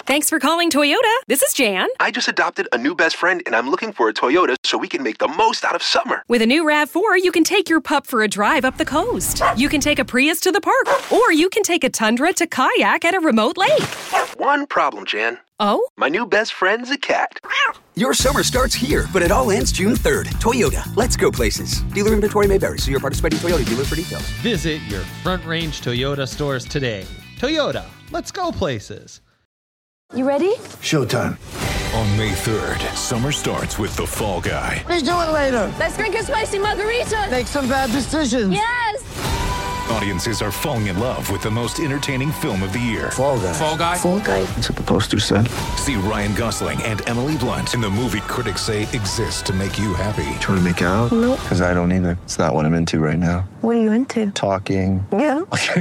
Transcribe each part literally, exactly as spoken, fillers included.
Thanks for calling Toyota. This is Jan. I just adopted a new best friend, and I'm looking for a Toyota so we can make the most out of summer. With a new RAV four, you can take your pup for a drive up the coast. You can take a Prius to the park, or you can take a Tundra to kayak at a remote lake. One problem, Jan. Oh? My new best friend's a cat. Your summer starts here, but it all ends June third. Toyota, let's go places. Dealer inventory may vary. See your participating Toyota dealer for details. Visit your Front Range Toyota stores today. Toyota, let's go places. You ready? Showtime. On May third, summer starts with The Fall Guy. Let's do it later. Let's drink a spicy margarita. Make some bad decisions. Yes. Audiences are falling in love with the most entertaining film of the year. Fall Guy. Fall Guy? Fall Guy. That's what the poster said. See Ryan Gosling and Emily Blunt in the movie critics say exists to make you happy. Trying to make it out? Nope. Because I don't either. It's not what I'm into right now. What are you into? Talking. Yeah.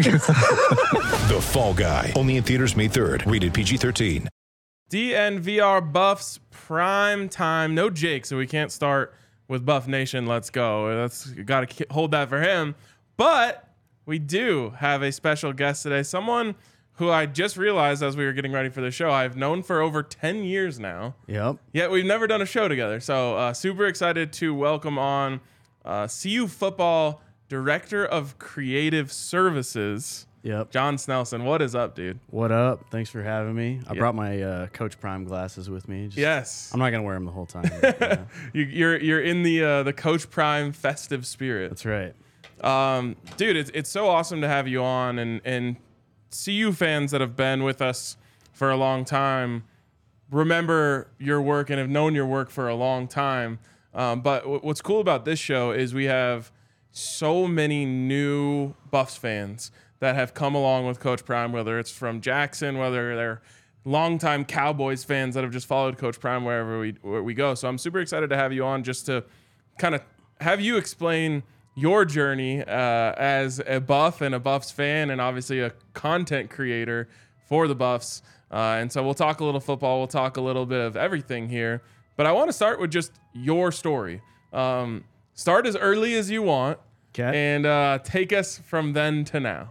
The Fall Guy. Only in theaters May third. Rated P G thirteen. D N V R Buffs prime time. No Jake, so we can't start with Buff Nation. Let's go. That's got to hold that for him. But we do have a special guest today. Someone who I just realized as we were getting ready for the show, I've known for over ten years now. Yep. Yet we've never done a show together. So uh, super excited to welcome on uh, C U Football Director of Creative Services. Yep. John Snelson. What is up, dude? What up? Thanks for having me. I Yep. brought my uh, Coach Prime glasses with me. Just, Yes. I'm not gonna wear them the whole time. But, yeah. you, you're you're in the uh, the Coach Prime festive spirit. That's right. Um, dude, it's it's so awesome to have you on, and and C U fans that have been with us for a long time remember your work and have known your work for a long time. Um, but w- what's cool about this show is we have so many new Buffs fans that have come along with Coach Prime, whether it's from Jackson, whether they're longtime Cowboys fans that have just followed Coach Prime wherever we where we go. So I'm super excited to have you on just to kind of have you explain your journey uh, as a Buff and a Buffs fan, and obviously a content creator for the Buffs. Uh, and so we'll talk a little football. We'll talk a little bit of everything here. But I want to start with just your story. Um, start as early as you want, Okay. and uh, take us from then to now.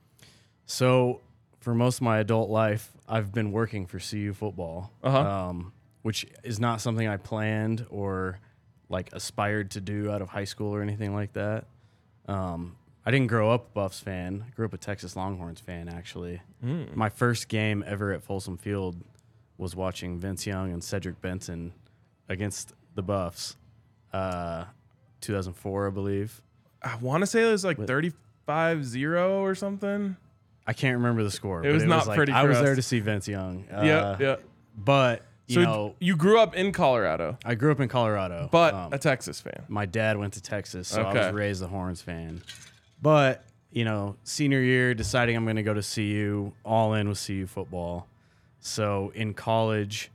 So for most of my adult life, I've been working for C U football, Uh-huh. um, which is not something I planned or like aspired to do out of high school or anything like that. Um, I didn't grow up a Buffs fan. I grew up a Texas Longhorns fan, actually. Mm. My first game ever at Folsom Field was watching Vince Young and Cedric Benson against the Buffs, uh, two thousand four, I believe. I want to say it was like thirty-five zero or something. I can't remember the score. It was but it not was like, pretty I for was us. there to see Vince Young. Uh, yeah, yeah. But, you So know, you grew up in Colorado, I grew up in Colorado. but um, a Texas fan. my dad went to Texas, so I Okay. was raised a Horns fan. But, you know, senior year, deciding I'm going to go to C U, all in with C U football. So in college,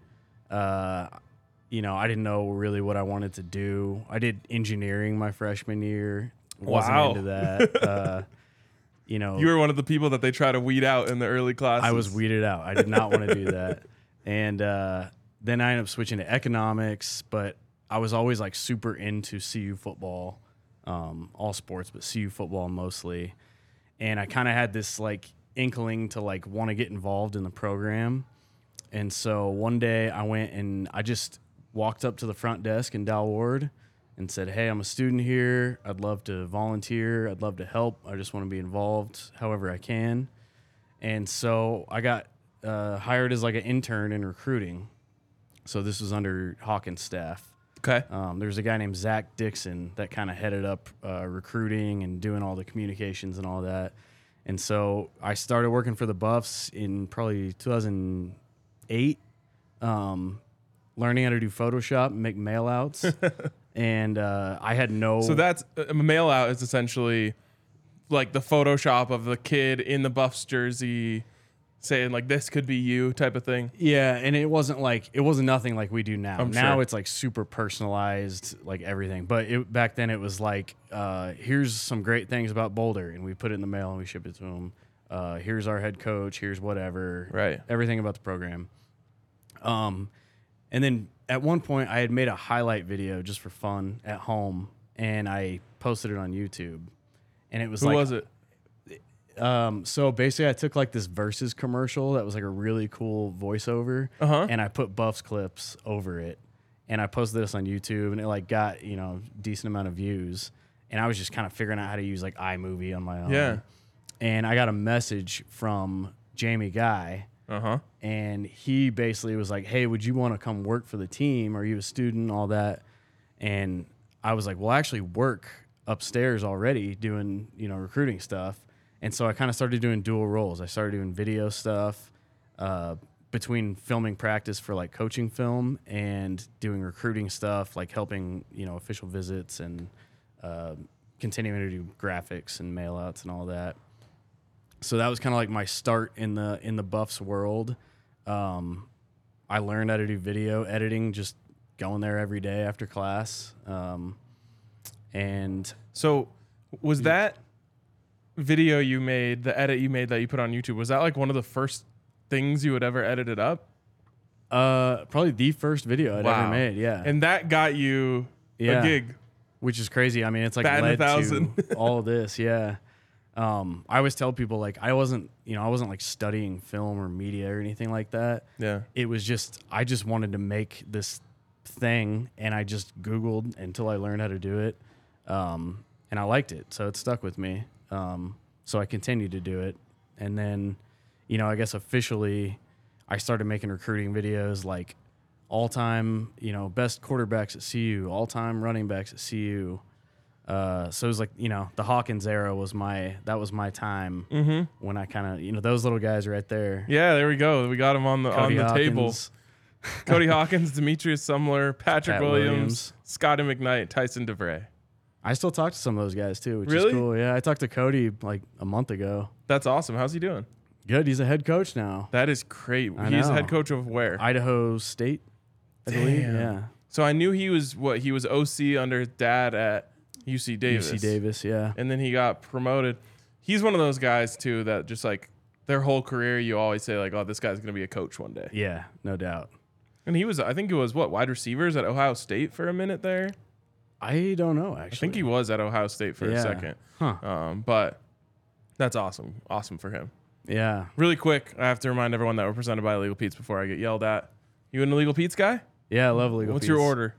uh, you know, I didn't know really what I wanted to do. I did engineering my freshman year. Wasn't Wow. into that. Uh, you know, You were one of the people that they try to weed out in the early classes. I was weeded out. I did not want to do that. And uh, then I ended up switching to economics, but I was always like super into C U football, um, all sports, but C U football mostly. And I kind of had this like inkling to like want to get involved in the program. And so one day I went and I just walked up to the front desk in Dow Ward and said, hey, I'm a student here. I'd love to volunteer. I'd love to help. I just want to be involved however I can. And so I got uh, hired as like an intern in recruiting. So this was under Hawkins' staff. Okay. Um, there was a guy named Zach Dixon that kind of headed up uh, recruiting and doing all the communications and all that. And so I started working for the Buffs in probably two thousand eight, um, learning how to do Photoshop and make mailouts. and uh, I had no... So that's a mail out is essentially like the Photoshop of the kid in the Buffs jersey saying like this could be you type of thing. Yeah, and it wasn't like it wasn't nothing like we do now. I'm now sure. it's like super personalized, like everything. But it, back then it was like, uh, here's some great things about Boulder, and we put it in the mail and we ship it to them. Uh, here's our head coach. Here's whatever. Right. Everything about the program. Um, and then at one point I had made a highlight video just for fun at home, and I posted it on YouTube. And it was Who like, was it? Um, so basically, I took like this Versus commercial that was like a really cool voiceover, Uh-huh. and I put Buffs clips over it, and I posted this on YouTube, and it like got you know decent amount of views, and I was just kind of figuring out how to use like iMovie on my own. Yeah. And I got a message from Jamie Guy, Uh-huh. and he basically was like, "Hey, would you want to come work for the team? Are you a student? All that?" And I was like, "Well, I actually work upstairs already doing, you know, recruiting stuff." And so I kind of started doing dual roles. I started doing video stuff uh, between filming practice for like coaching film and doing recruiting stuff, like helping, you know, official visits and uh, continuing to do graphics and mail outs and all that. So that was kind of like my start in the in the Buffs world. Um, I learned how to do video editing, just going there every day after class. Um, and So was that video you made, the edit you made that you put on YouTube, was that like one of the first things you would ever edit it up? uh, probably the first video I'd Wow. ever made. Yeah, And that got you Yeah. a gig. which is crazy. I mean, it's like Batting a led thousand. to all of this. Yeah. Um, I always tell people like I wasn't, you know, I wasn't like studying film or media or anything like that. Yeah. It was just I just wanted to make this thing, and I just Googled until I learned how to do it, um, and I liked it, so it stuck with me. Um, so I continued to do it, and then, you know, I guess officially, I started making recruiting videos like all time, you know, best quarterbacks at C U, all time running backs at C U. Uh, so it was like, you know, the Hawkins era was my, that was my time Mm-hmm. when I kind of, you know, those little guys right there. Yeah, there we go. We got him on the Cody on the table. Hawkins, Cody Hawkins, Demetrius Sumler, Patrick Pat Williams, Williams. Scotty McKnight, Tyson DeVray. I still talk to some of those guys too, which Really? is cool. Yeah, I talked to Cody like a month ago. That's awesome. How's he doing? Good, he's a head coach now. That is great. I He's know. head coach of where? Idaho State, I believe. Damn. Yeah, So I knew he was what he was O C under his dad at U C Davis. U C Davis. Yeah, And then he got promoted. He's one of those guys too that just like their whole career you always say like, oh, this guy's gonna be a coach one day. yeah, no doubt. And he was, I think it was what, wide receivers at Ohio State for a minute there. I don't know actually. I think he was at Ohio State for Yeah. a second. Huh. Um, but that's awesome. Awesome for him. Yeah. Really quick, I have to remind everyone that we're presented by Illegal Pete's before I get yelled at. You an Illegal Pete's guy? Yeah, I love Legal What's your Pete's. order?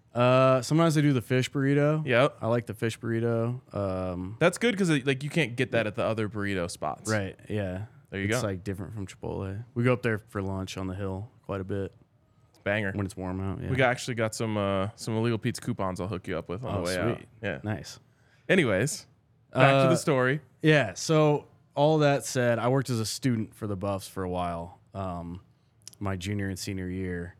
Uh, sometimes I do the fish burrito. Yep. I like the fish burrito. Um, That's good because like you can't get that at the other burrito spots. right. Yeah. There you it's go. like different from Chipotle. We go up there for lunch on the hill quite a bit Banger. when it's warm out. Yeah. We got actually got some uh, some Illegal Pete's coupons I'll hook you up with on Oh, the way sweet. out. Yeah. Nice. Anyways, back to Uh, the story. Yeah. So all that said, I worked as a student for the Buffs for a while, um, my junior and senior year.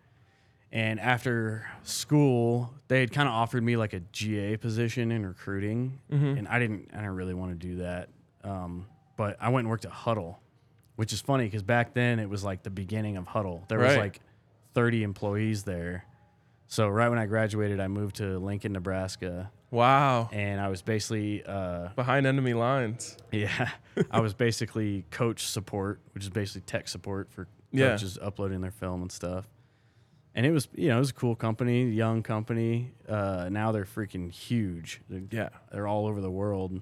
And after school, they had kind of offered me like a G A position in recruiting, Mm-hmm. and I didn't, I didn't really want to do that. Um, but I went and worked at Huddle, which is funny because back then it was like the beginning of Huddle. There was Right. like thirty employees there. So right when I graduated, I moved to Lincoln, Nebraska, Wow. and I was basically uh, Behind enemy lines. yeah, I was basically coach support, which is basically tech support for Yeah. coaches uploading their film and stuff. And it was, you know, it was a cool company, young company. Uh, now they're freaking huge. They're, Yeah. they're all over the world.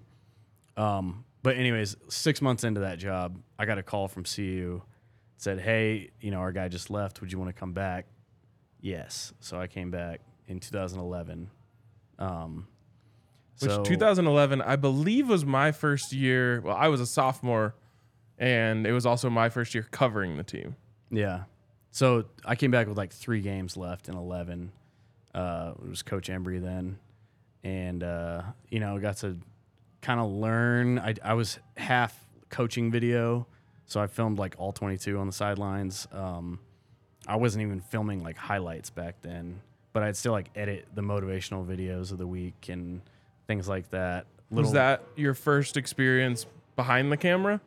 Um, but anyways, six months into that job, I got a call from C U. It said, "Hey, you know, our guy just left. Would you want to come back?" Yes. So I came back in two thousand eleven. Um, Which so- two thousand eleven, I believe, was my first year. Well, I was a sophomore, and it was also my first year covering the team. Yeah. So I came back with like three games left in eleven. Uh, it was Coach Embry then. And, uh, you know, got to kind of learn. I, I was half coaching video, so I filmed like all twenty-two on the sidelines. Um, I wasn't even filming like highlights back then, but I'd still like edit the motivational videos of the week and things like that. Was that your first experience behind the camera?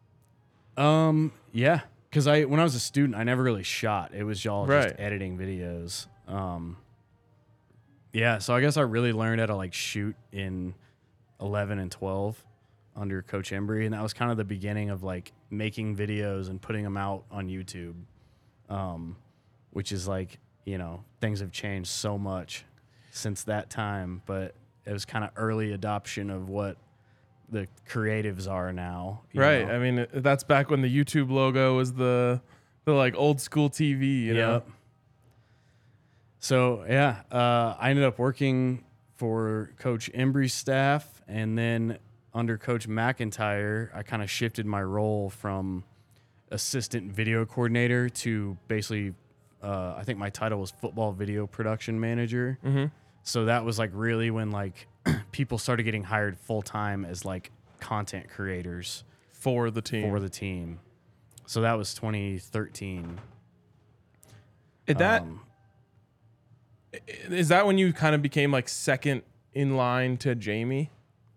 Um, yeah, because I when I was a student, I never really shot. It was all Right. just editing videos. Um, yeah, so I guess I really learned how to like shoot in eleven and twelve under Coach Embry, and that was kind of the beginning of like making videos and putting them out on YouTube. Um, which is like, you know, things have changed so much since that time, but it was kind of early adoption of what the creatives are now. you Right. know? I mean, that's back when the YouTube logo was the the like old school T V. You know. Yep. So yeah, uh, I ended up working for Coach Embry's staff, and then under Coach McIntyre, I kind of shifted my role from assistant video coordinator to basically, uh, I think my title was football video production manager. Mm-hmm. So that was like really when like people started getting hired full time as like content creators For the team. for the team. So that was twenty thirteen. Is that Um, is that when you kind of became like second in line to Jamie?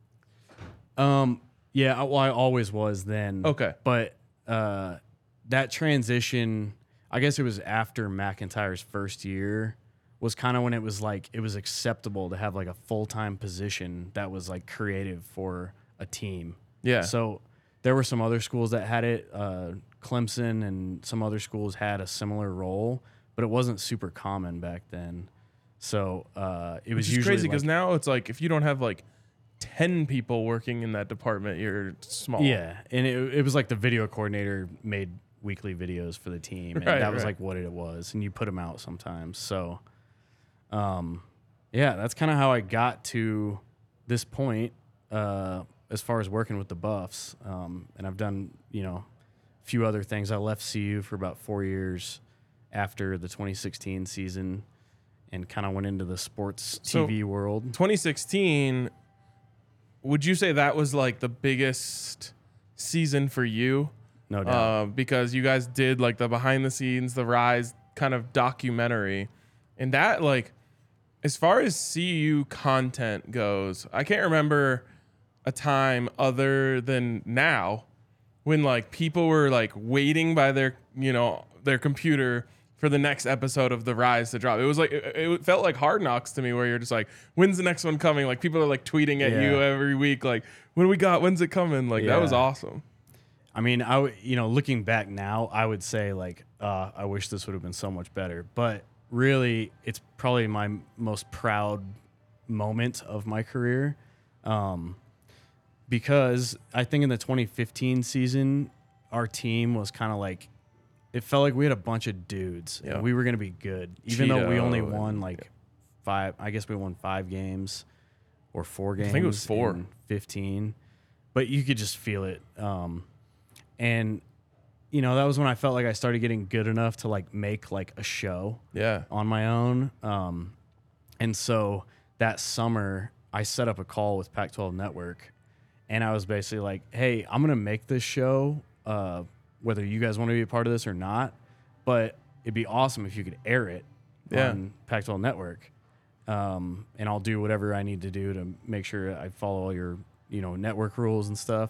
Um, yeah, I- well, I always was then. Okay. But uh, that transition, I guess it was after McIntyre's first year, was kind of when it was like, it was acceptable to have like a full-time position that was like creative for a team. Yeah. So there were some other schools that had it. Uh, Clemson and some other schools had a similar role, but it wasn't super common back then. So uh, it was Which is usually crazy because like, now it's like if you don't have like ten people working in that department, you're small. yeah, and it, it was like the video coordinator made weekly videos for the team, and Right, that was right. like what it was, and you put them out sometimes. So, um, yeah, that's kind of how I got to this point uh, as far as working with the Buffs, um, and I've done you know a few other things. I left C U for about four years after the twenty sixteen season, and kind of went into the sports T V So, world. twenty sixteen, would you say that was like the biggest season for you? No doubt. Uh, because you guys did like the behind the scenes, the Rise kind of documentary. And that, like, as far as C U content goes, I can't remember a time other than now when like people were like waiting by their, you know, their computer for the next episode of The Rise to drop. It was like, it, it felt like Hard Knocks to me, where you're just like, when's the next one coming? Like people are like tweeting at Yeah. you every week, like, what do we got? When's it coming? Like that was Yeah. awesome. I mean, I w- you know, looking back now, I would say like, uh, I wish this would have been so much better. But really, it's probably my m- most proud moment of my career, um, because I think in the twenty fifteen season, our team was kind of like, it felt like we had a bunch of dudes, Yeah. and we were going to be good, even though we only Cheeto won and- like five. I guess we won five games or four games. think it was four. in fifteen, but you could just feel it. Um, And, you know, that was when I felt like I started getting good enough to like make like a show Yeah. on my own. Um, and so that summer I set up a call with Pac twelve Network, and I was basically like, hey, I'm going to make this show, uh, whether you guys want to be a part of this or not, but it'd be awesome if you could air it Yeah. on Pac twelve Network. Um, and I'll do whatever I need to do to make sure I follow all your, you know, network rules and stuff.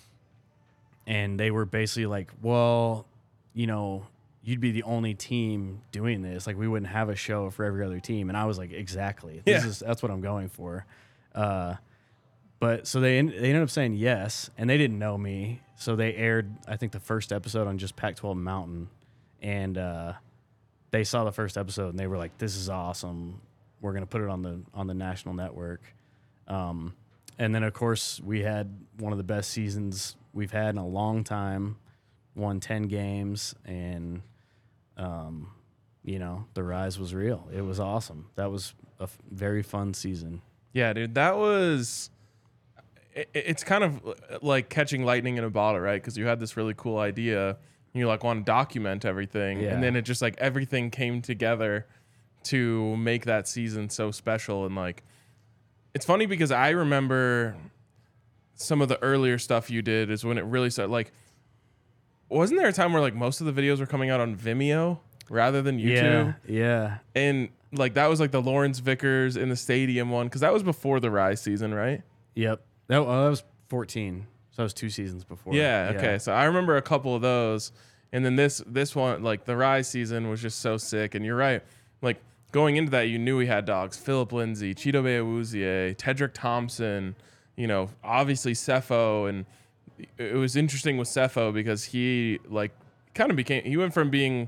And they were basically like, well, you know, you'd be the only team doing this. Like, we wouldn't have a show for every other team. And I was like, exactly. This Yeah. is that's what I'm going for. Uh, but so they en- they ended up saying yes, and they didn't know me. So they aired, I think, the first episode on just Pac twelve Mountain. And uh, they saw the first episode, and they were like, this is awesome. We're going to put it on the on the national network. Um, and then, of course, we had one of the best seasons we've had in a long time, won ten games, and, um, you know, the rise was real. It was awesome. That was a f- very fun season. Yeah, dude, that was. It, it's kind of like catching lightning in a bottle, right? Because you had this really cool idea, and you like want to document everything, Yeah. and then it just like everything came together to make that season so special. And like, it's funny because I remember some of the earlier stuff you did is when it really started. Like, wasn't there a time where like most of the videos were coming out on Vimeo rather than YouTube? Yeah, yeah. And like that was like the Lawrence Vickers in the stadium one, because that was before the Rise season, right? Yep. That, well, that was fourteen. So that was two seasons before. Yeah, okay. So I remember a couple of those, and then this this one, like the Rise season, was just so sick. And you're right, like going into that, you knew we had dogs: Philip Lindsay, Cheeto Beawuzie, Tedrick Thompson. You know, obviously Cepho, and it was interesting with Cepho because he like kind of became. He went from being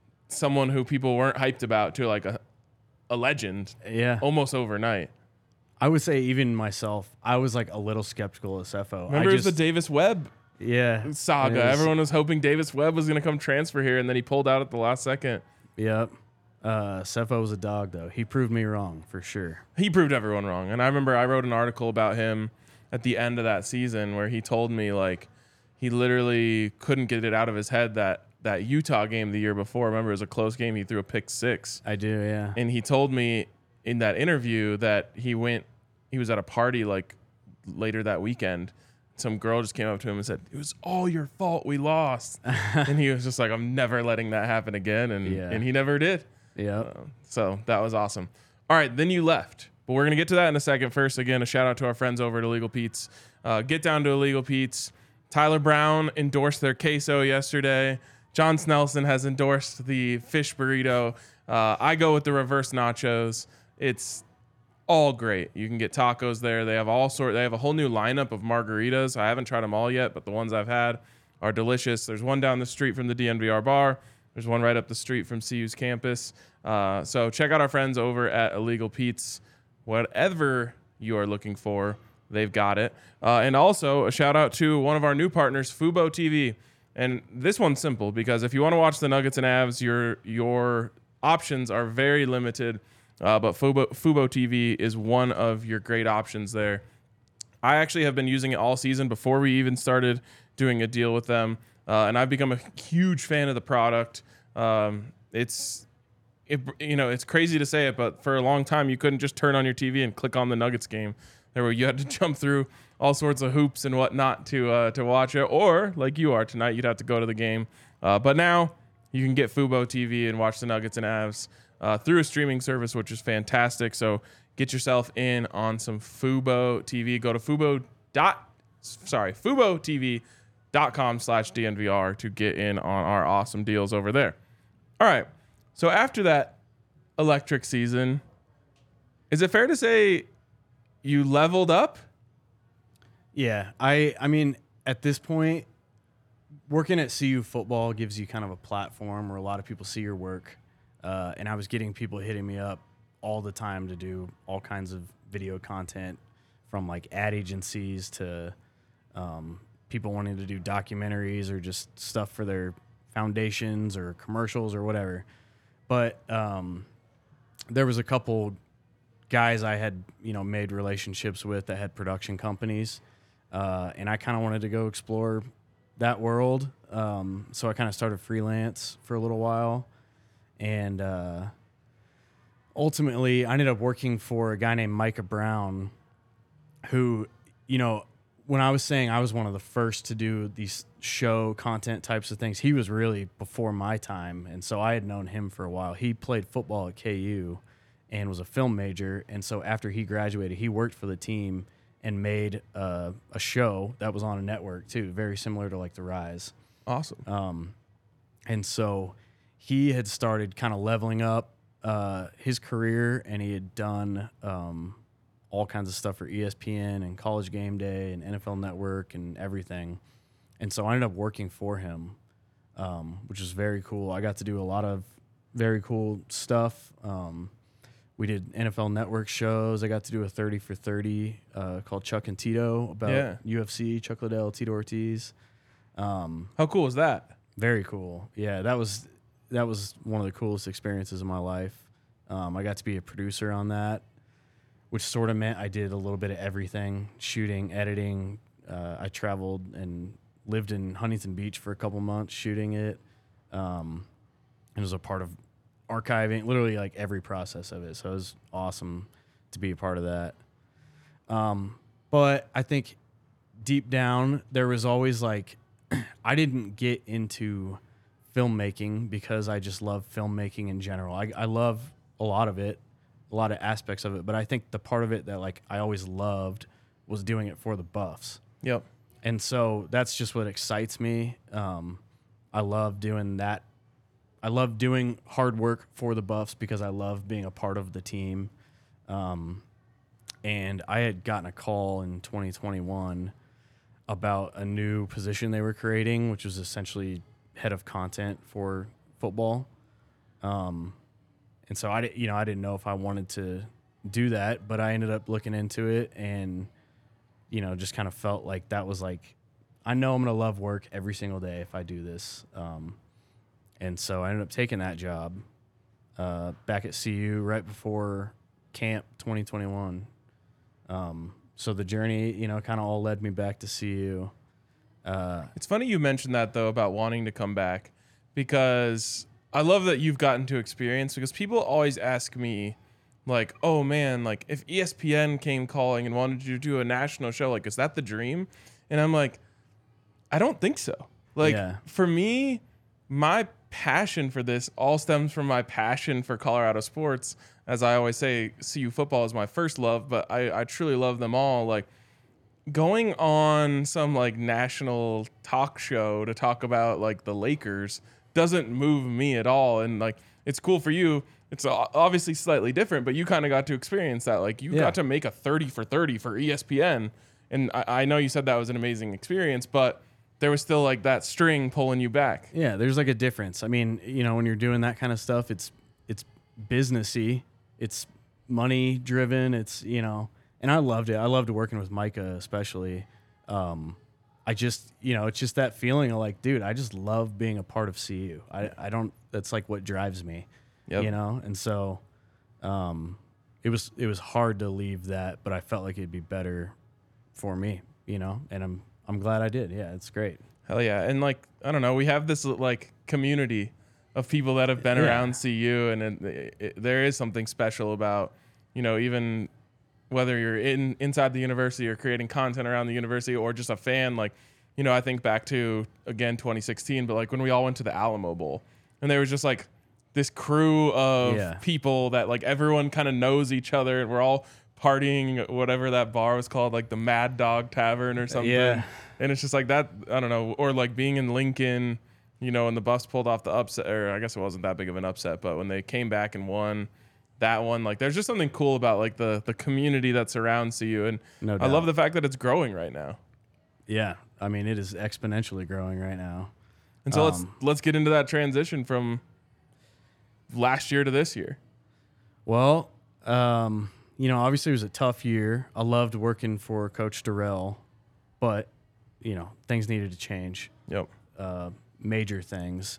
someone who people weren't hyped about to like a a legend, Yeah. almost overnight. I would say even myself, I was like a little skeptical of Sefo. Remember, I it was just, the Davis Webb yeah saga. it was- Everyone was hoping Davis Webb was going to come transfer here, and then he pulled out at the last second. Yep. Uh, Sefo was a dog, though. He proved me wrong for sure. He proved everyone wrong. And I remember I wrote an article about him at the end of that season where he told me, like, he literally couldn't get it out of his head that that Utah game the year before. Remember, it was a close game. He threw a pick six. I do, yeah. And he told me in that interview that he went, he was at a party like later that weekend. Some girl just came up to him and said, "It was all your fault. We lost." And he was just like, "I'm never letting that happen again." And Yeah. and he never did. Yeah. Uh, so that was awesome. All right, then you left. But we're going to get to that in a second. First, again, a shout out to our friends over at Illegal Pete's. Uh, get down to Illegal Pete's. Tyler Brown endorsed their queso yesterday. John Snelson has endorsed the fish burrito. Uh, I go with the reverse nachos. It's all great. You can get tacos there. They have all sort. They have a whole new lineup of margaritas. I haven't tried them all yet, but the ones I've had are delicious. There's one down the street from the D N V R bar. There's one right up the street from C U's campus. Uh, so check out our friends over at Illegal Pete's. Whatever you are looking for, they've got it. Uh, and also a shout out to one of our new partners, Fubo T V. And this one's simple because if you want to watch the Nuggets and Avs, your your options are very limited. Uh, but Fubo, Fubo T V is one of your great options there. I actually have been using it all season before we even started doing a deal with them. Uh, and I've become a huge fan of the product. Um, it's, it, you know, it's crazy to say it, but for a long time you couldn't just turn on your T V and click on the Nuggets game. There were you had to jump through all sorts of hoops and whatnot to uh, to watch it, or like you are tonight, you'd have to go to the game. Uh, but now you can get Fubo T V and watch the Nuggets and Avs uh, through a streaming service, which is fantastic. So get yourself in on some Fubo T V. Go to Fubo dot sorry Fubo T V. dot com slash D N V R to get in on our awesome deals over there. All right. So after that electric season, is it fair to say you leveled up? Yeah. I I mean, at this point, working at C U football gives you kind of a platform where a lot of people see your work. Uh, and I was getting people hitting me up all the time to do all kinds of video content, from like ad agencies to um, people wanting to do documentaries or just stuff for their foundations or commercials or whatever. But um, there was a couple guys I had, you know, made relationships with that had production companies. Uh, and I kind of wanted to go explore that world. Um, so I kind of started freelance for a little while. And uh, ultimately, I ended up working for a guy named Micah Brown, who, you know, when I was saying I was one of the first to do these show content types of things, he was really before my time. And so I had known him for a while. He played football at K U and was a film major. And so after he graduated, he worked for the team and made uh, a show that was on a network too, very similar to like The Rise. Awesome. Um, and so he had started kind of leveling up uh, his career, and he had done um, all kinds of stuff for E S P N and College Game Day and N F L Network and everything. And so I ended up working for him, um, which was very cool. I got to do a lot of very cool stuff. Um, we did N F L Network shows. I got to do a thirty for thirty uh, called Chuck and Tito about Yeah. U F C, Chuck Liddell, Tito Ortiz. Um, How cool was that? Very cool. Yeah, that was that was one of the coolest experiences of my life. Um, I got to be a producer on that, which sort of meant I did a little bit of everything: shooting, editing. Uh, I traveled and lived in Huntington Beach for a couple months shooting it, um, and was a part of archiving, literally like every process of it. So it was awesome to be a part of that. Um, but I think deep down there was always like, I didn't get into filmmaking because I just love filmmaking in general. I, I love a lot of it, a lot of aspects of it, but I think the part of it that like I always loved was doing it for the Buffs. Yep. And so that's just what excites me. Um, I love doing that. I love doing hard work for the Buffs because I love being a part of the team. Um, and I had gotten a call in twenty twenty-one about a new position they were creating, which was essentially head of content for football. Um, and so I, di- you know, I didn't know if I wanted to do that, but I ended up looking into it and, you know, just kind of felt like that was like, I know I'm going to love work every single day if I do this. Um, and so I ended up taking that job uh, back at C U right before camp twenty twenty-one. Um, so the journey, you know, kind of all led me back to C U. Uh, it's funny you mentioned that, though, about wanting to come back, because I love that you've gotten to experience, because people always ask me, like, oh, man, like, if E S P N came calling and wanted you to do a national show, like, is that the dream? And I'm like, I don't think so. Like, Yeah. for me, my passion for this all stems from my passion for Colorado sports. As I always say, C U football is my first love, but I, I truly love them all. Like, going on some like national talk show to talk about like the Lakers doesn't move me at all. And like, it's cool for you. It's obviously slightly different, but you kind of got to experience that. Like, you Yeah. got to make a thirty for thirty for E S P N. And I, I know you said that was an amazing experience, but there was still like that string pulling you back. Yeah, there's like a difference. I mean, you know, when you're doing that kind of stuff, it's it's businessy, it's money driven, it's, you know, and I loved it. I loved working with Micah especially. Um, I just, you know, it's just that feeling of like, dude, I just love being a part of C U. I, I don't, that's like what drives me, Yep. you know? And so um, it was, it was hard to leave that, but I felt like it'd be better for me, you know, and I'm, I'm glad I did. Yeah, it's great. Hell yeah. And like, I don't know, we have this like community of people that have been Yeah. around C U, and it, it, it, there is something special about, you know, even whether you're in inside the university or creating content around the university or just a fan. Like, you know, I think back to, again, twenty sixteen, but like when we all went to the Alamo Bowl, and there was just like this crew of Yeah. people that like everyone kind of knows each other, and we're all partying at whatever that bar was called, like the Mad Dog Tavern or something. Yeah. And it's just like that, I don't know, or like being in Lincoln, you know, and the bus pulled off the upset, or I guess it wasn't that big of an upset, but when they came back and won that one, like there's just something cool about like the the community that surrounds you. And No I doubt. love the fact that it's growing right now. Yeah. I mean, it is exponentially growing right now. And so let's Um, let's get into that transition from last year to this year. Well, um, you know, obviously it was a tough year. I loved working for Coach Durrell, but, you know, things needed to change. Yep. Uh, major things.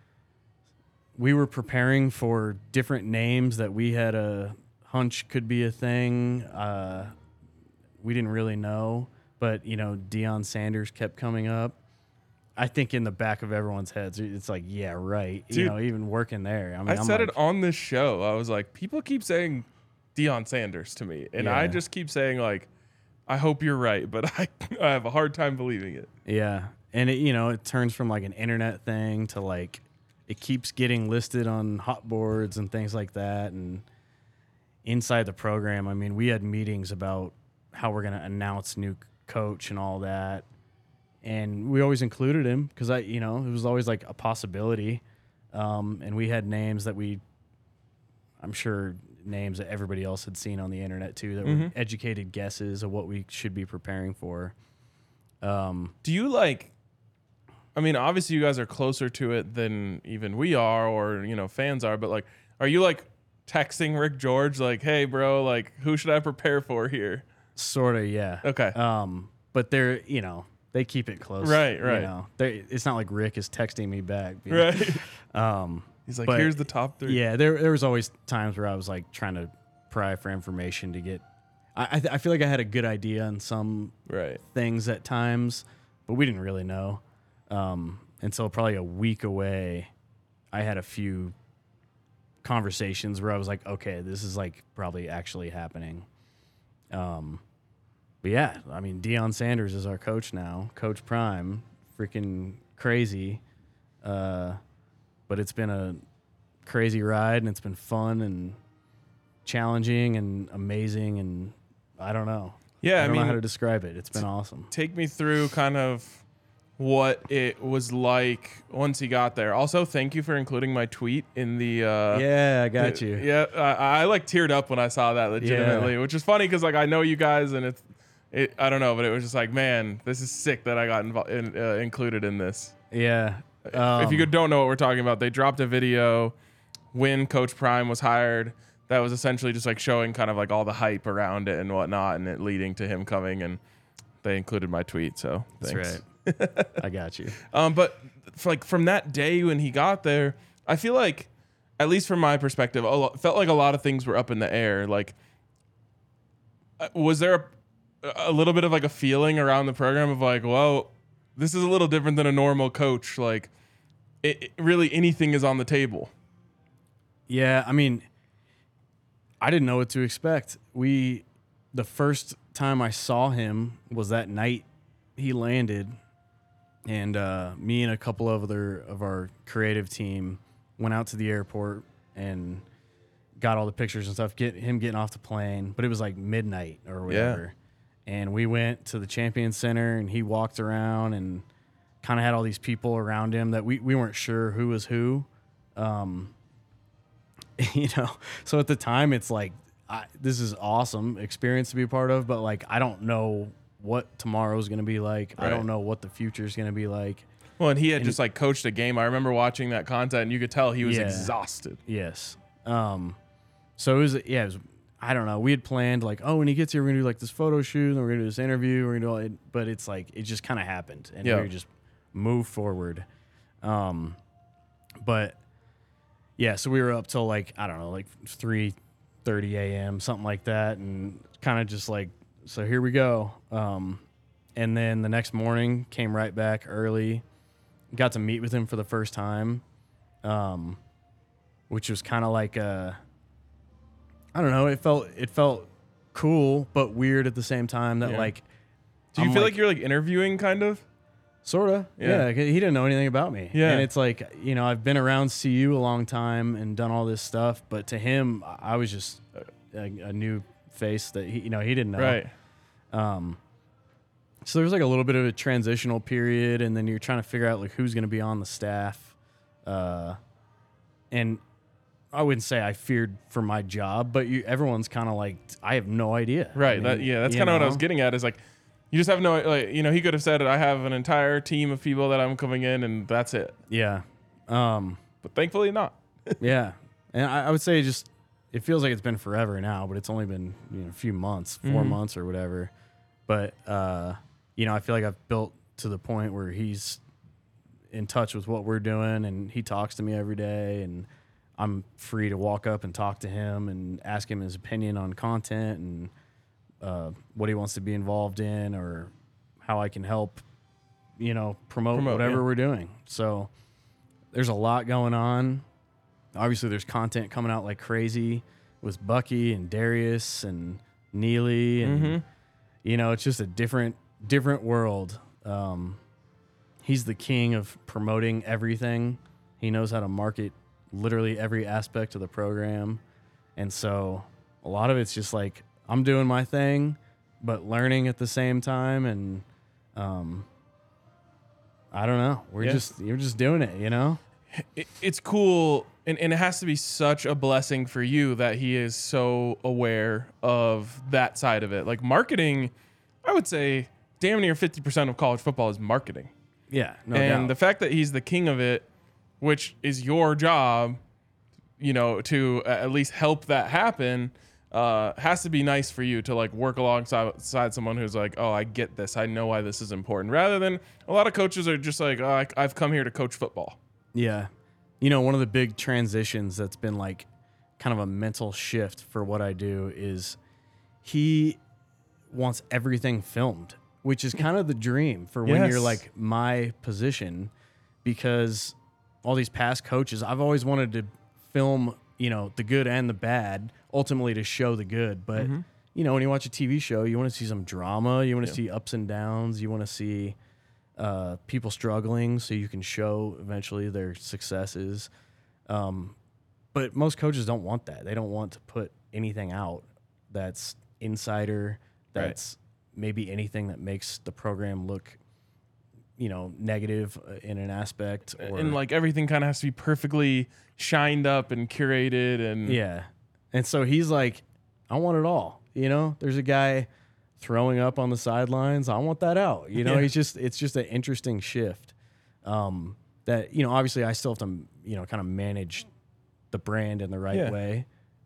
We were preparing for different names that we had a hunch could be a thing. Uh, we didn't really know, but, you know, Deion Sanders kept coming up. I think in the back of everyone's heads, it's like, yeah, right. Dude, you know, even working there. I mean, I I'm said like, it on this show. I was like, people keep saying Deion Sanders to me, and I Yeah. just keep saying like, I hope you're right, but I I have a hard time believing it. Yeah. And it, you know, it turns from like an internet thing to like, it keeps getting listed on hot boards and things like that. And inside the program, I mean, we had meetings about how we're going to announce new coach and all that. And we always included him because I, you know, it was always like a possibility. Um, and we had names that we, I'm sure names that everybody else had seen on the internet too, that Mhm. were educated guesses of what we should be preparing for. Um, Do you like, I mean, obviously you guys are closer to it than even we are, or, you know, fans are, but like, are you like texting Rick George, like, hey bro, like who should I prepare for here? Sort of, yeah. Okay. Um, but they're, you know, they keep it close. Right, right. You know, They- it's not like Rick is texting me back. being- Right. Um, He's like, but here's the top three. Yeah, there there was always times where I was like trying to pry for information to get. I I, th- I feel like I had a good idea on some Right. things at times, but we didn't really know. Um, until probably a week away, I had a few conversations where I was like, okay, this is like probably actually happening. Um, but yeah, I mean, Deion Sanders is our coach now, Coach Prime, freaking crazy. Uh, but it's been a crazy ride, and it's been fun and challenging and amazing, and I don't know. Yeah, I I don't mean, know how to describe it. It's been awesome. Take me through kind of what it was like once he got there. Also, thank you for including my tweet in the. Uh, Yeah, I got the- you. Yeah, I, I like teared up when I saw that legitimately, which is funny because like I know you guys, and it's, it, I don't know, but it was just like, man, this is sick that I got invo- in, uh, included in this. Yeah. if you Um, don't know what we're talking about, they dropped a video when Coach Prime was hired that was essentially just like showing kind of like all the hype around it and whatnot, and it leading to him coming, and they included my tweet. So thanks. That's right. I got you. Um, but for like from that day when he got there, I feel like, at least from my perspective, a lot, felt like a lot of things were up in the air. Like, uh, was there a, a little bit of like a feeling around the program of like, well, this is a little different than a normal coach. Like, it, it really anything is on the table. Yeah, I mean, I didn't know what to expect. We, the first time I saw him was that night he landed, and uh, me and a couple of other of our creative team went out to the airport and got all the pictures and stuff, get him getting off the plane, but it was like midnight or whatever. Yeah. And we went to the Champion Center, and he walked around and kind of had all these people around him that we, we weren't sure who was who. Um, you know, so at the time it's like, I, this is awesome experience to be a part of, but like, I don't know what tomorrow's going to be like. Right. I don't know what the future is going to be like. Well, and he had and just like coached a game. I remember watching that content, and you could tell he was yeah, exhausted. Yes. Um, so it was, yeah, it was, I don't know. We had planned like, oh, when he gets here, we're gonna do like this photo shoot, and we're gonna do this interview. We're gonna do all it, but it's like it just kind of happened, and yeah. we just moved forward. Um, but yeah, so we were up till like I don't know, like three thirty a.m. something like that, and kind of just like, so here we go. Um, and then the next morning came right back early. Got to meet with him for the first time, um, which was kind of like a, I don't know. It felt it felt cool, but weird at the same time. That yeah. like, do you I'm feel like, like you're like interviewing kind of? Sorta, yeah. yeah. He didn't know anything about me, yeah. And it's like, you know, I've been around C U a long time and done all this stuff, but to him, I was just a, a new face that he, you know, he didn't know. Right. Um. So there was like a little bit of a transitional period, and then you're trying to figure out like who's going to be on the staff. Uh, and I wouldn't say I feared for my job, but you, everyone's kind of like, I have no idea. Right. I mean, that, yeah, that's kind of what I was getting at is like, you just have no, like, you know, he could have said, I have an entire team of people that I'm coming in, and that's it. Yeah. Um, but thankfully not. Yeah. And I, I would say just, it feels like it's been forever now, but it's only been you know, a few months, four mm-hmm. months or whatever. But, uh, you know, I feel like I've built to the point where he's in touch with what we're doing, and he talks to me every day, and I'm free to walk up and talk to him and ask him his opinion on content and uh, what he wants to be involved in or how I can help, you know, promote, promote whatever yeah. we're doing. So there's a lot going on. Obviously, there's content coming out like crazy with Bucky and Darius and Neely, and, mm-hmm. you know, it's just a different different world. Um, he's the king of promoting everything. He knows how to market literally every aspect of the program. And so a lot of it's just like, I'm doing my thing, but learning at the same time. And, um, I don't know. We're yeah. just, you're just doing it, you know? It, it's cool. And, and it has to be such a blessing for you that he is so aware of that side of it. Like marketing, I would say, damn near fifty percent of college football is marketing. Yeah, no and doubt. The fact that he's the king of it, which is your job, you know, to at least help that happen, uh, has to be nice for you to like work alongside someone who's like, oh, I get this. I know why this is important. Rather than a lot of coaches are just like, oh, I, I've come here to coach football. Yeah. You know, one of the big transitions that's been like kind of a mental shift for what I do is he wants everything filmed, which is kind of the dream for when yes. you're like my position, because all these past coaches, I've always wanted to film, you know, the good and the bad, ultimately to show the good. But, mm-hmm. you know, when you watch a T V show, you want to see some drama, you want to yeah. see ups and downs, you want to see uh, people struggling so you can show eventually their successes. Um, but most coaches don't want that. They don't want to put anything out that's insider, that's right. maybe anything that makes the program look, you know, negative in an aspect. Or, and like everything kind of has to be perfectly shined up and curated. And yeah. And so he's like, I want it all. You know, there's a guy throwing up on the sidelines. I want that out. You know, yeah. he's just, it's just an interesting shift um, that, you know, obviously I still have to, you know, kind of manage the brand in the right yeah. way.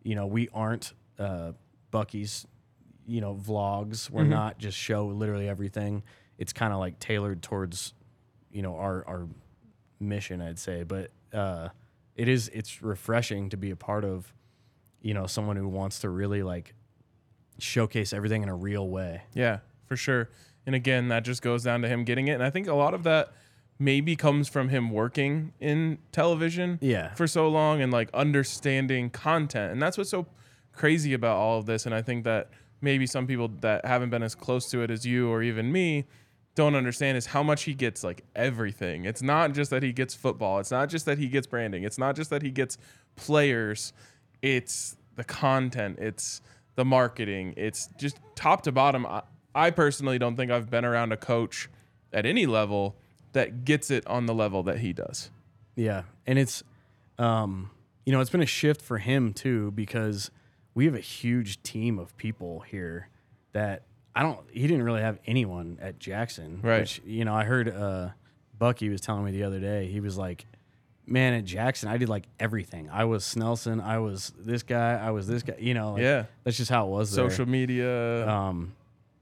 you know, we aren't uh, Bucky's, you know, vlogs. We're Mhm. not just show literally everything. It's kind of like tailored towards, you know, our our mission, I'd say. But uh, it is it's refreshing to be a part of, you know, someone who wants to really like showcase everything in a real way. Yeah, for sure. And again, that just goes down to him getting it. And I think a lot of that maybe comes from him working in television Yeah. for so long and like understanding content. And that's what's so crazy about all of this. And I think that maybe some people that haven't been as close to it as you or even me don't understand is how much he gets like everything. It's not just that he gets football. It's not just that he gets branding. It's not just that he gets players. It's the content. It's the marketing. It's just top to bottom. I, I personally don't think I've been around a coach at any level that gets it on the level that he does. Yeah. And it's, um, you know, it's been a shift for him too, because we have a huge team of people here that I don't, he didn't really have anyone at Jackson. Right. Which, you know, I heard uh, Bucky was telling me the other day, he was like, man, at Jackson, I did like everything. I was Snelson. I was this guy. I was this guy. You know, like, Yeah. that's just how it was there. Social media. Um,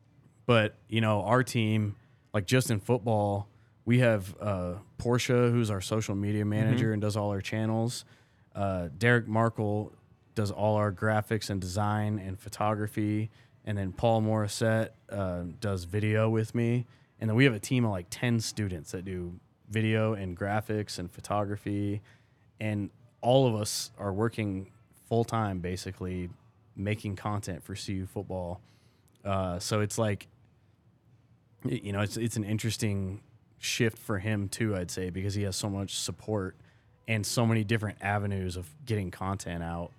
but, you know, our team, like just in football, we have uh, Portia, who's our social media manager Mm-hmm. and does all our channels. Uh, Derek Markle does all our graphics and design and photography. And then Paul Morissette uh, does video with me. And then we have a team of like ten students that do video and graphics and photography. And all of us are working full-time, basically, making content for C U football. Uh, so it's like, you know, it's it's an interesting shift for him too, I'd say, because he has so much support and so many different avenues of getting content out.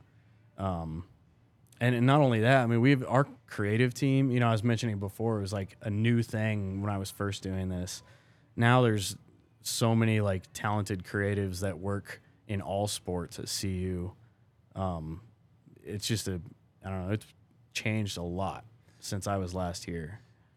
Um, and, and not only that, I mean, we have our creative team, you know, I was mentioning before, it was like a new thing when I was first doing this. Now there's so many like talented creatives that work in all sports at C U. Um, it's just a, I don't know, it's changed a lot since I was last here.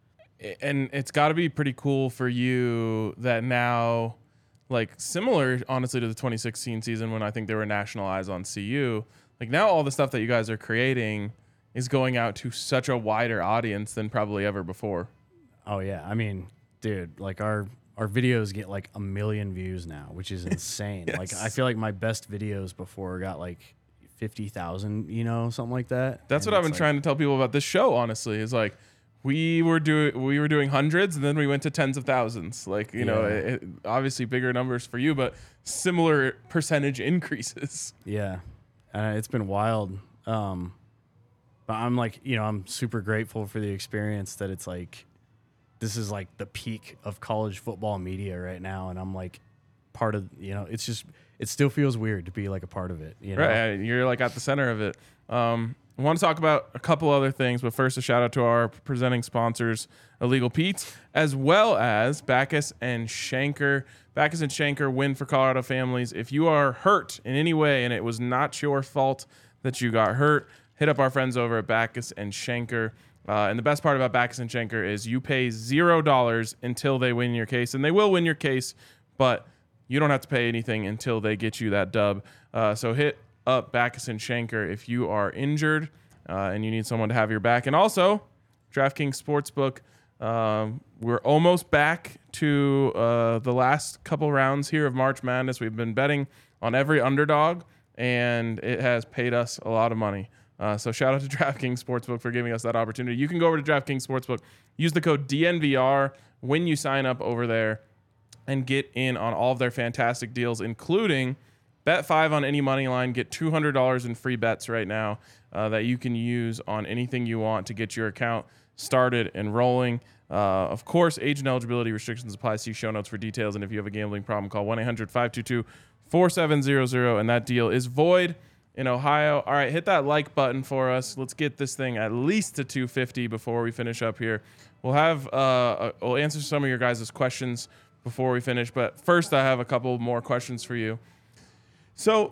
And it's got to be pretty cool for you that now, like similar, honestly, to the twenty sixteen season when I think there were national eyes on C U, like now all the stuff that you guys are creating is going out to such a wider audience than probably ever before. Oh, yeah. I mean, dude, like our our videos get like a million views now, which is insane. Yes. Like I feel like my best videos before got like fifty thousand, you know, something like that. That's And what I've it's been like, trying to tell people about this show, honestly, is like we were doing we were doing hundreds and then we went to tens of thousands. Like, you know, Yeah. it, it- obviously bigger numbers for you, but similar percentage increases. Yeah, uh, it's been wild. Um, but I'm like, you know, I'm super grateful for the experience that it's like, this is like the peak of college football media right now. And I'm like part of, you know, it's just, it still feels weird to be like a part of it. You know? Right. You're like at the center of it. Um, I want to talk about a couple other things, but first a shout out to our presenting sponsors, Illegal Pete's, as well as Backus and Shanker. Backus and Shanker win for Colorado families. If you are hurt in any way and it was not your fault that you got hurt, hit up our friends over at Backus and Shanker. Uh, and the best part about Backus and Shanker is you pay zero dollars until they win your case, and they will win your case, but you don't have to pay anything until they get you that dub. Uh, so hit up Backus and Shanker if you are injured uh, and you need someone to have your back. And also, DraftKings Sportsbook. Um, we're almost back to uh, the last couple rounds here of March Madness. We've been betting on every underdog, and it has paid us a lot of money. Uh, so shout out to DraftKings Sportsbook for giving us that opportunity. You can go over to DraftKings Sportsbook, use the code D N V R when you sign up over there, and get in on all of their fantastic deals, including bet five on any money line. Get two hundred dollars in free bets right now uh, that you can use on anything you want to get your account started and rolling. Uh, of course, age and eligibility restrictions apply. See show notes for details. And if you have a gambling problem, call one eight hundred five two two four seven zero zero, and that deal is void in Ohio. All right, hit that like button for us. Let's get this thing at least to two fifty before we finish up here. We'll have uh, uh, we'll answer some of your guys' questions before we finish, but first I have a couple more questions for you. So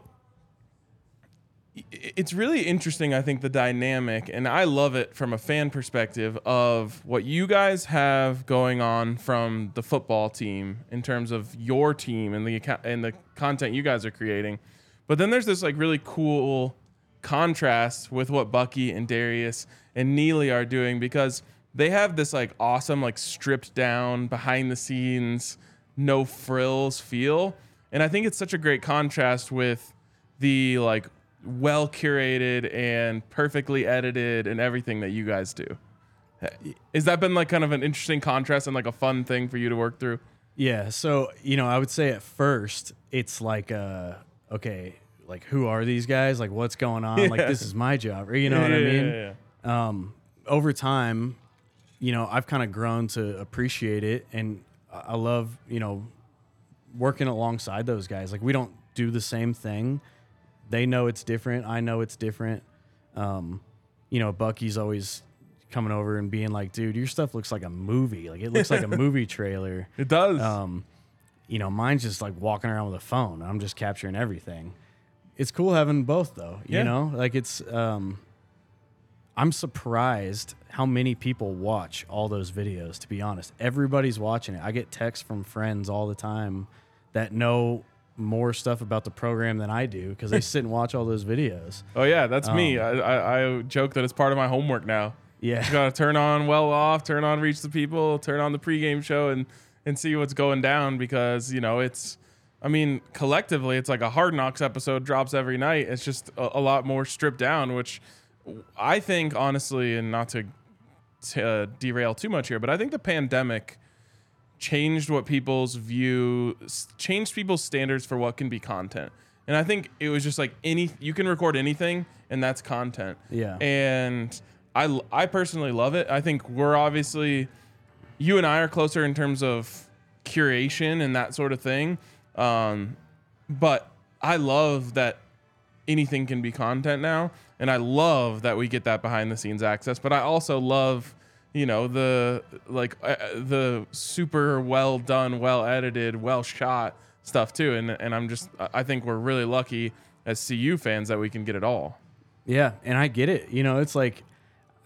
it's really interesting, I think, the dynamic, and I love it from a fan perspective of what you guys have going on from the football team in terms of your team and the and the content you guys are creating. But then there's this like really cool contrast with what Bucky and Darius and Neely are doing, because they have this like awesome, like stripped down, behind the scenes, no frills feel. And I think it's such a great contrast with the like well curated and perfectly edited and everything that you guys do. Has that been like kind of an interesting contrast and like a fun thing for you to work through? Yeah. So, you know, I would say at first it's like, uh, okay, like who are these guys? Like what's going on? Yeah. Like this is my job. Or, you know yeah, what I yeah, mean? Yeah, yeah. Um, over time, you know, I've kind of grown to appreciate it. And I love, you know, working alongside those guys. Like we don't do the same thing. They know it's different. I know it's different. Um, you know, Bucky's always coming over and being like, dude, your stuff looks like a movie. Like it looks like a movie trailer. It does. Um, you know, mine's just like walking around with a phone. I'm just capturing everything. It's cool having both though. You Yeah. know, like it's, um, I'm surprised how many people watch all those videos, to be honest. Everybody's watching it. I get texts from friends all the time that know more stuff about the program than I do because they sit and watch all those videos. Oh yeah, that's Um, me. I, I, I joke that it's part of my homework now. Yeah. You gotta turn on Well Off, turn on Reach the People, turn on the pregame show, and and see what's going down, because you know it's. I mean, collectively, it's like a Hard Knocks episode drops every night. It's just a, a lot more stripped down, which I think, honestly, and not to, to uh, derail too much here, but I think the pandemic changed what people's view, changed people's standards for what can be content. And I think it was just like any, you can record anything, and that's content. Yeah. And I, I personally love it. I think we're obviously, you and I are closer in terms of curation and that sort of thing. Um, but I love that anything can be content now. And I love that we get that behind the scenes access. But I also love, you know, the like uh, the super well done, well edited, well shot stuff too. And and I'm just, I think we're really lucky as C U fans that we can get it all. Yeah, and I get it. You know, it's like, I,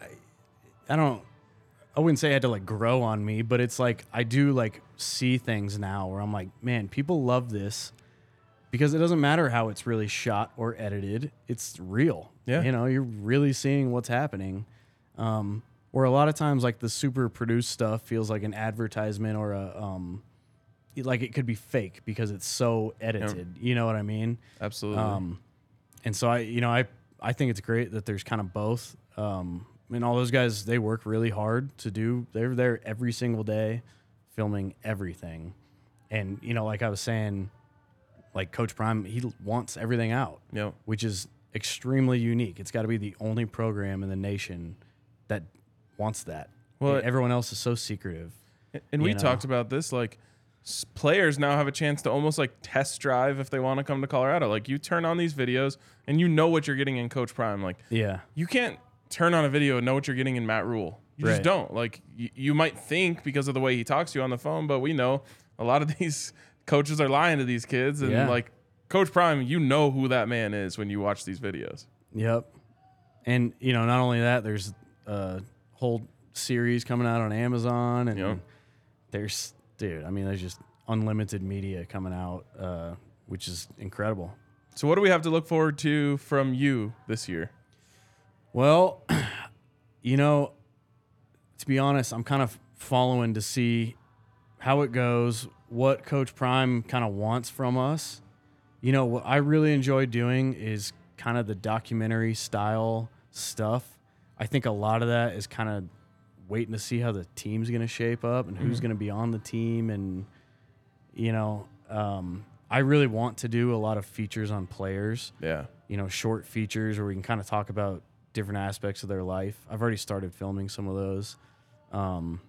I don't, I wouldn't say it had to like grow on me, but it's like I do like see things now where I'm like, man, people love this because it doesn't matter how it's really shot or edited. It's real. Yeah. You know, you're really seeing what's happening. Um, where a lot of times like the super produced stuff feels like an advertisement or a, um, like it could be fake because it's so edited. Yeah. You know what I mean? Absolutely. Um, and so I, you know, I, I think it's great that there's kind of both. Um, I mean, all those guys, they work really hard to do. They're there every single day filming everything. And, you know, like I was saying, like Coach Prime, he wants everything out, yep. which is extremely unique. It's got to be the only program in the nation that wants that. Well, everyone else is so secretive. And we know? talked about this, like s- players now have a chance to almost like test drive if they want to come to Colorado. Like you turn on these videos and you know what you're getting in Coach Prime. Like yeah, you can't turn on a video and know what you're getting in Matt Rule. You right. just don't. Like y- you might think because of the way he talks to you on the phone, but we know a lot of these coaches are lying to these kids. And yeah. like Coach Prime, you know who that man is when you watch these videos. Yep. And, you know, not only that, there's a whole series coming out on Amazon. And yep. there's, dude, I mean, there's just unlimited media coming out, uh, which is incredible. So what do we have to look forward to from you this year? Well, you know, to be honest, I'm kind of following to see how it goes, what Coach Prime kind of wants from us. You know, what I really enjoy doing is kind of the documentary style stuff. I think a lot of that is kind of waiting to see how the team's going to shape up and who's mm-hmm. going to be on the team. And, you know, um, I really want to do a lot of features on players. Yeah. You know, short features where we can kind of talk about different aspects of their life. I've already started filming some of those. Um,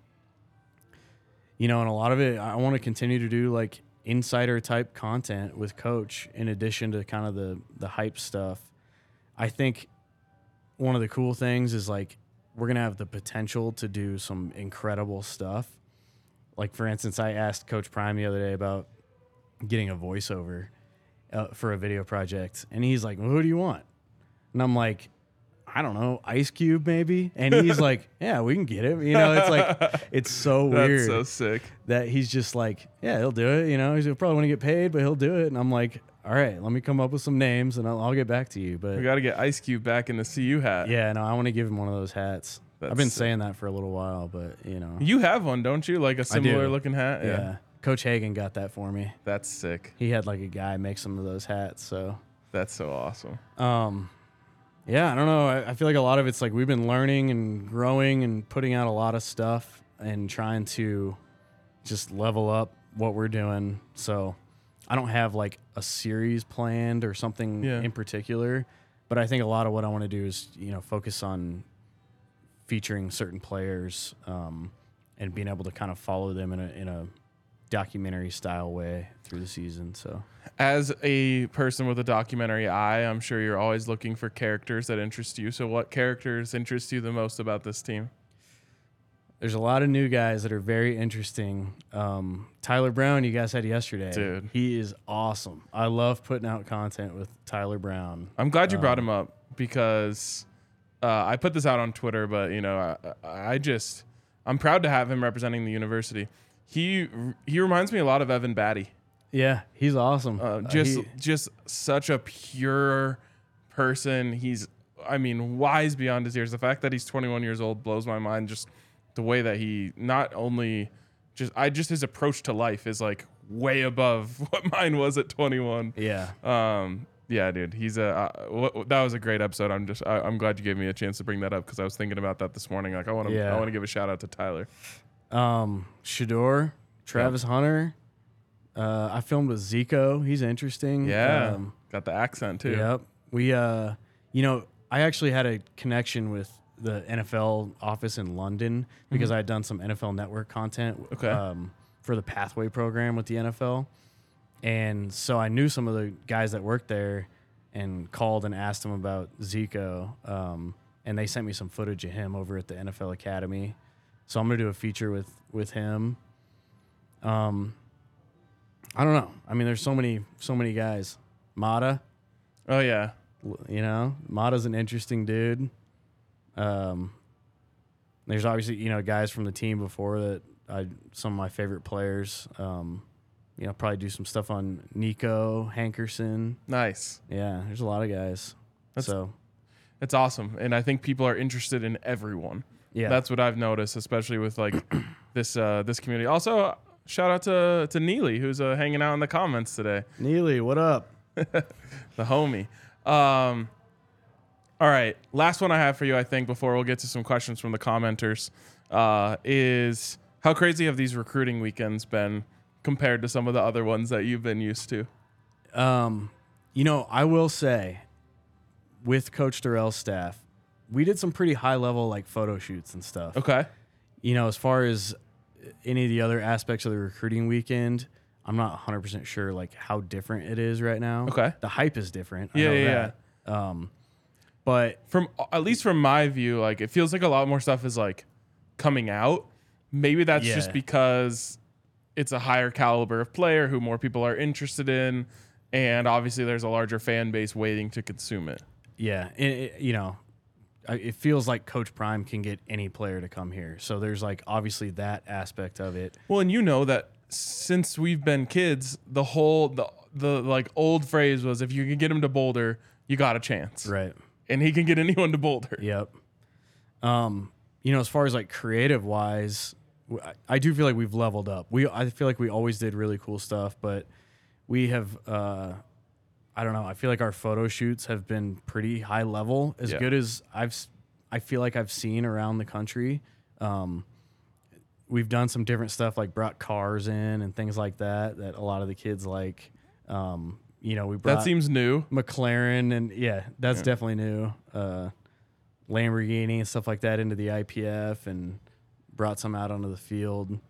you know, and a lot of it, I want to continue to do like insider type content with Coach in addition to kind of the, the hype stuff. I think one of the cool things is like we're going to have the potential to do some incredible stuff. Like, for instance, I asked Coach Prime the other day about getting a voiceover uh, for a video project. And he's like, well, who do you want? And I'm like, I don't know, Ice Cube maybe? And he's like, yeah, we can get it. You know, it's like, it's so weird. That's so sick. That he's just like, yeah, he'll do it. You know, he'll probably want to get paid, but he'll do it. And I'm like, all right, let me come up with some names and I'll, I'll get back to you. But We got to get Ice Cube back in the C U hat. yeah, no, I want to give him one of those hats. That's I've been sick. saying that for a little while, but you know, You have one, don't you? Like a similar do. looking hat? yeah. Coach Hagan got that for me. That's sick. He had like a guy make some of those hats. So, That's so awesome. um, yeah, I don't know. I, I feel like a lot of it's like we've been learning and growing and putting out a lot of stuff and trying to just level up what we're doing. So I don't have like a series planned or something Yeah. in particular, but I think a lot of what I want to do is, you know, focus on featuring certain players um, and being able to kind of follow them in a, in a documentary style way through the season. So As a person with a documentary eye, I'm sure you're always looking for characters that interest you. So what characters interest you the most about this team? there's a lot of new guys that are very interesting. Um, Tyler Brown, you guys had yesterday. Dude. He is awesome. I love putting out content with Tyler Brown. I'm glad you brought Um, him up because uh, I put this out on Twitter, but you know, I, I just I'm proud to have him representing the university. He he reminds me a lot of Evan Batty. Yeah, he's awesome. Uh, just Uh, he- just such a pure person. He's I mean wise beyond his years. The fact that he's twenty-one years old blows my mind. Just the way that he not only just I just his approach to life is like way above what mine was at twenty-one. yeah. Um, yeah, dude, he's a uh, w- w- that was a great episode. I'm just I, I'm glad you gave me a chance to bring that up because I was thinking about that this morning. Like I want to Yeah. I want to give a shout out to Tyler. Um, Shador, Travis Hunter. Uh, I filmed with Zico. He's interesting. Yeah, Um, got the accent too. Yep. We, uh, you know, I actually had a connection with the N F L office in London because I had done some N F L Network content Okay. um, for the Pathway program with the N F L. And so I knew some of the guys that worked there and called and asked them about Zico. Um, and they sent me some footage of him over at the N F L Academy. So I'm going to do a feature with, with him. Um, I don't know. I mean, there's so many, so many guys. Mata, Oh yeah. you know, Mata's an interesting dude. Um, there's obviously, you know, guys from the team before that I, some of my favorite players, um, you know, probably do some stuff on Nico Hankerson. Nice. Yeah. There's a lot of guys. That's- so It's awesome, and I think people are interested in everyone. yeah, That's what I've noticed, especially with like this uh, this community. Also, shout out to to Neely, who's uh, hanging out in the comments today. Neely, what up? The homie. Um, all right, last one I have for you, I think, before we'll get to some questions from the commenters, uh, is how crazy have these recruiting weekends been compared to some of the other ones that you've been used to? Um, you know, I will say, with Coach Durrell's staff, we did some pretty high level like photo shoots and stuff. Okay. You know, as far as any of the other aspects of the recruiting weekend, I'm not one hundred percent sure like how different it is right now. Okay. The hype is different. I Yeah, know yeah, that. Um, but From at least from my view, like it feels like a lot more stuff is like coming out. Maybe that's Yeah. just because it's a higher caliber of player who more people are interested in, and obviously there's a larger fan base waiting to consume it. yeah, it, it- you know, I- it feels like Coach Prime can get any player to come here. So there's like obviously that aspect of it. Well, and you know that since we've been kids, the whole the the like old phrase was if you can get him to Boulder, you got a chance. Right. And he can get anyone to Boulder. Yep. Um, you know, as far as like creative wise, w- I, I do feel like we've leveled up. We I feel like we always did really cool stuff, but we have uh I don't know, I feel like our photo shoots have been pretty high level, as Yeah. good as I've s- I feel like I've seen around the country. Um we've done some different stuff like brought cars in and things like that that a lot of the kids like. Um, you know, we brought That seems new. McLaren and yeah, that's definitely new. Uh, Lamborghini and stuff like that into the I P F and brought some out onto the field.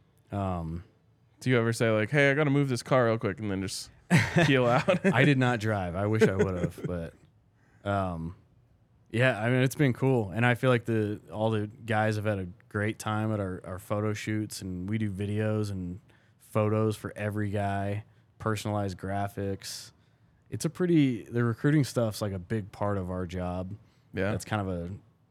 Um, Do you ever say like, "Hey, I got to move this car real quick," and then just peel out? I did not drive. I wish I would have, but um, yeah, I mean it's been cool, and I feel like the all the guys have had a great time at our, our photo shoots, and we do videos and photos for every guy, personalized graphics. It's a pretty the recruiting stuff's like a big part of our job. Yeah. That's kind of a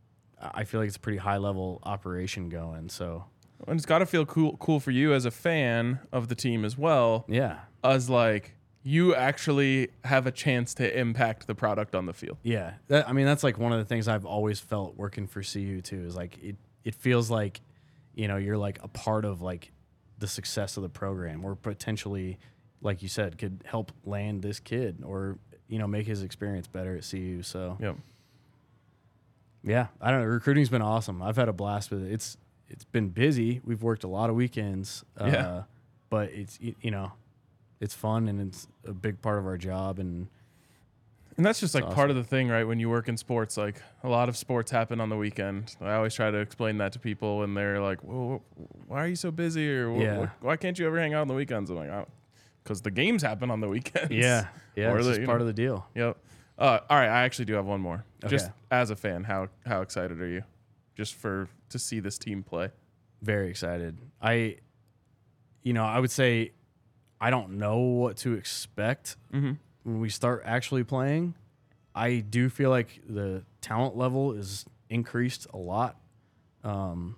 I feel like it's a pretty high level operation going. So And it's got to feel cool cool for you as a fan of the team as well. yeah, As like you actually have a chance to impact the product on the field. Yeah. That, I mean, that's like one of the things I've always felt working for C U too, is like it, it feels like, you know, you're like a part of like the success of the program, or potentially, like you said, could help land this kid or, you know, make his experience better at C U. So, Yep. yeah, I don't know. Recruiting's been awesome. I've had a blast with it. It's, it's been busy. We've worked a lot of weekends, uh, Yeah. but it's, you know, it's fun and it's a big part of our job. And And that's just like awesome. part of the thing, right? When you work in sports, like a lot of sports happen on the weekend. I always try to explain that to people, and they're like, "Well, why are you so busy?" Or Yeah. "Why can't you ever hang out on the weekends?" I'm like, "Oh, because the games happen on the weekends." yeah, yeah, Or it's the- just you part know. of the deal. Yep. Uh, all right, I actually do have one more. Just Okay. as a fan, how how excited are you, just for to see this team play? Very excited. I, you know, I would say I don't know what to expect Mm-hmm. when we start actually playing. I do feel like the talent level is increased a lot. Um,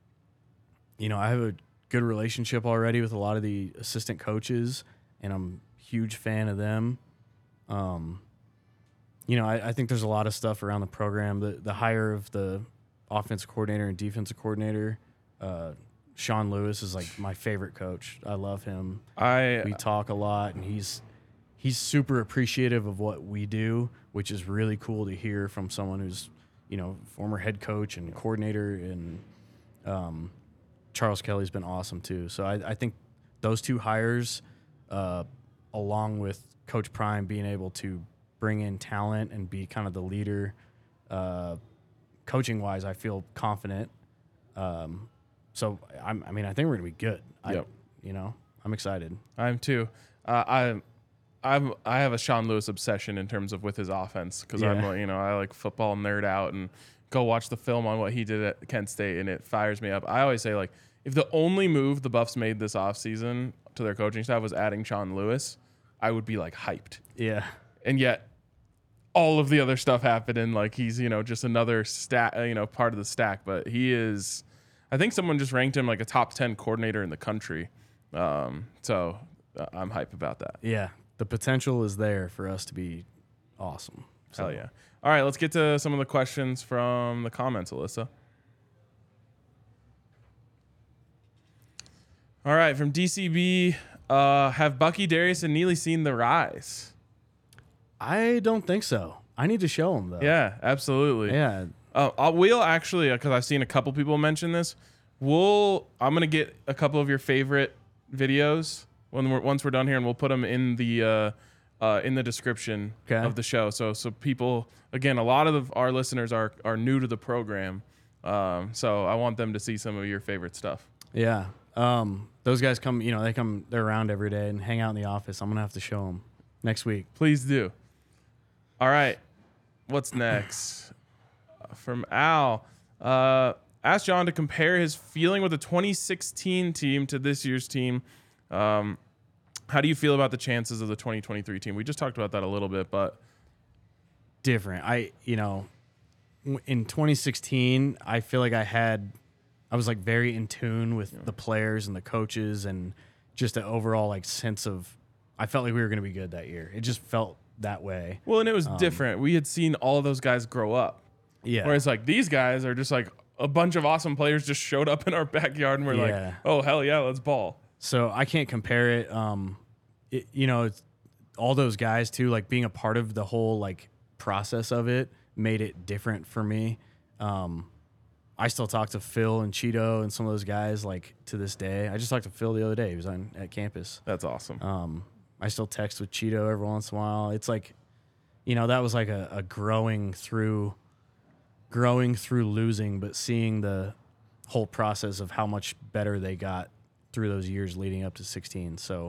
you know, I have a good relationship already with a lot of the assistant coaches, and I'm a huge fan of them. Um, you know, I, I think there's a lot of stuff around the program. The the hire of the offensive coordinator and defensive coordinator, uh, Sean Lewis is like my favorite coach. I love him. I We talk a lot, and he's he's super appreciative of what we do, which is really cool to hear from someone who's, you know, former head coach and coordinator. And um, Charles Kelly's been awesome too. So I, I think those two hires, uh, along with Coach Prime being able to bring in talent and be kind of the leader, uh, coaching wise, I feel confident. Um, so I'm, I mean, I think we're gonna be good. Yep. I, you know, I'm excited. I'm too. Uh, I, I'm I have a Sean Lewis obsession in terms of with his offense, because I'm Yeah. like, you know, I like football nerd out and go watch the film on what he did at Kent State, and it fires me up. I always say, like, if the only move the Buffs made this offseason to their coaching staff was adding Sean Lewis, I would be like hyped. Yeah. And yet all of the other stuff happened, and like he's, you know, just another stack, you know, part of the stack. But he is, I think someone just ranked him like a top ten coordinator in the country. Um, so uh, I'm hype about that. Yeah. The potential is there for us to be awesome. So, Hell yeah. All right, let's get to some of the questions from the comments, Alyssa. All right, from D C B, uh, have Bucky, Darius, and Neely seen The Rise? I don't think so. I need to show them though. Yeah, absolutely. Yeah. Uh, I will actually, because I've seen a couple people mention this. We'll, I'm gonna get a couple of your favorite videos when we're once we're done here, and we'll put them in the uh, uh, in the description Okay. of the show. So so people, again, a lot of the, our listeners are are new to the program, um, so I want them to see some of your favorite stuff. Yeah. Um, those guys come, you know, they come, they're around every day and hang out in the office. I'm going to have to show them next week. Please do. All right, what's next? From Al, uh, asked John to compare his feeling with the twenty sixteen team to this year's team. Um, how do you feel about the chances of the twenty twenty-three team? We just talked about that a little bit, but Different. I, you know, w- in twenty sixteen, I feel like I had, I was like very in tune with the players and the coaches and just an overall like sense of, I felt like we were going to be good that year. It just felt that way. well, and it was different. We had seen all of those guys grow up. Yeah. Whereas like these guys are just like a bunch of awesome players just showed up in our backyard and we're Yeah. like, oh hell yeah, let's ball. So I can't compare it. Um, it, you know, it's, all those guys too, like being a part of the whole like process of it made it different for me. Um, I still talk to Phil and Cheeto and some of those guys like to this day. I just talked to Phil the other day. He was on at campus. That's awesome. Um, I still text with Cheeto every once in a while. It's like, you know, that was like a, a growing through, growing through losing, but seeing the whole process of how much better they got through those years leading up to sixteen. So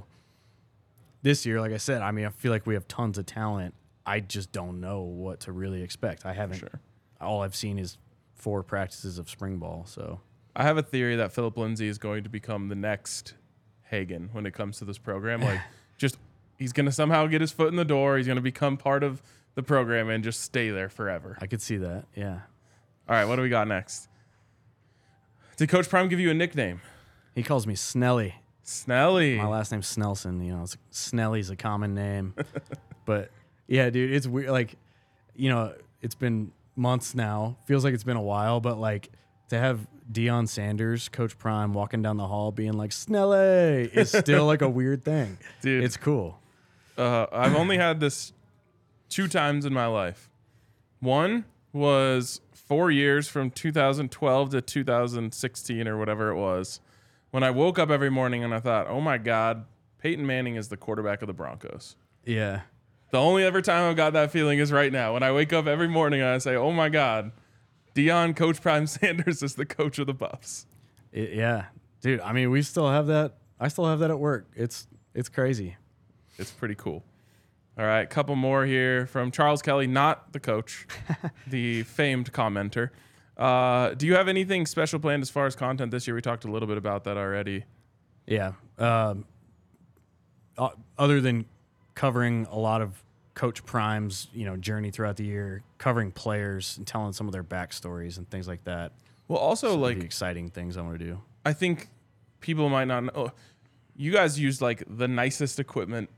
this year, like I said, I mean, I feel like we have tons of talent. I just don't know what to really expect. I haven't, Sure. all I've seen is four practices of spring ball. So I have a theory that Philip Lindsay is going to become the next Hagen when it comes to this program. Like, just he's going to somehow get his foot in the door. He's going to become part of the program and just stay there forever. I could see that. Yeah. All right, what do we got next? Did Coach Prime give you a nickname? He calls me Snelly. Snelly. My last name's Snelson. You know, it's, Snelly's a common name. But yeah, dude, it's weird. Like, you know, it's been months now. Feels like it's been a while, but like to have Deion Sanders, Coach Prime, walking down the hall being like Snelly is still like a weird thing. Dude, it's cool. Uh, I've only had this two times in my life. One was four years from two thousand twelve to two thousand sixteen or whatever it was, when I woke up every morning and I thought, oh my God, Peyton Manning is the quarterback of the Broncos. Yeah. The only ever time I've got that feeling is right now. When I wake up every morning and I say, oh my God, Deion Coach Prime Sanders is the coach of the Buffs. It, yeah. Dude, I mean, we still have that. I still have that at work. It's it's crazy. It's pretty cool. All right, couple more here from Charles Kelly, not the coach, the famed commenter. Uh, do you have anything special planned as far as content this year? We talked a little bit about that already. Yeah. Um, uh, other than covering a lot of Coach Prime's, you know, journey throughout the year, covering players and telling some of their backstories and things like that. Well, also Some of like the exciting things I want to do. I think people might not know. You guys use like the nicest equipment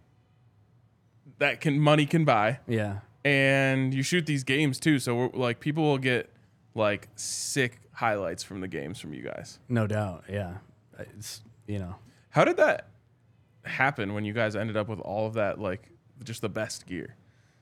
that can money can buy. Yeah. And you shoot these games too, so we're, like people will get like sick highlights from the games from you guys. No doubt. Yeah. It's, you know. How did that happen when you guys ended up with all of that, like just the best gear?